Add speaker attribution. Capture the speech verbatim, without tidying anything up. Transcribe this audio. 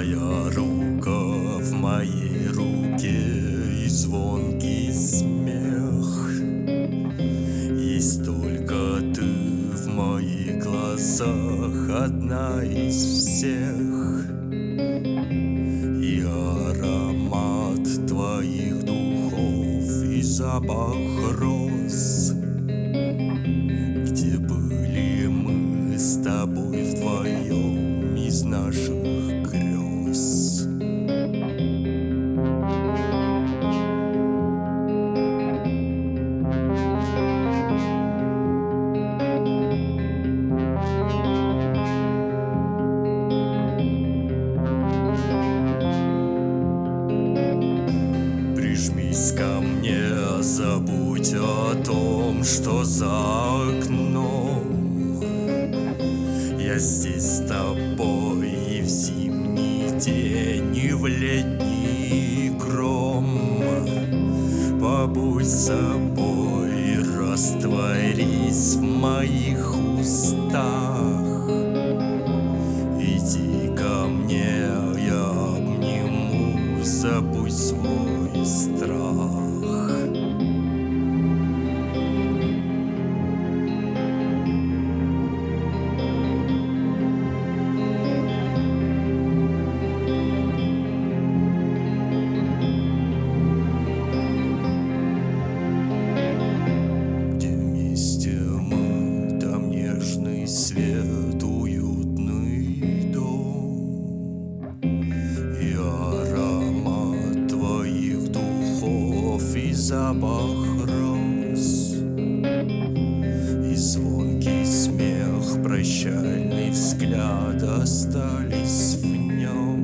Speaker 1: Твоя рука в моей руке и звонкий смех. Есть только ты в моих глазах, одна из всех. И аромат твоих духов и запах роз. Где были мы с тобой вдвоем из наших грез? Прижмись ко мне, забудь о том, что за окном. Я здесь с тобой и в зимний день, и в летний гром. Побудь собой, растворись в моих устах. Иди ко мне, я обниму, забудь свой страх. Где вместе мы, там нежный свет, уютный дом. И аромат твоих духов и запах роз. И звонкий смех, прощальный взгляд остались в нем.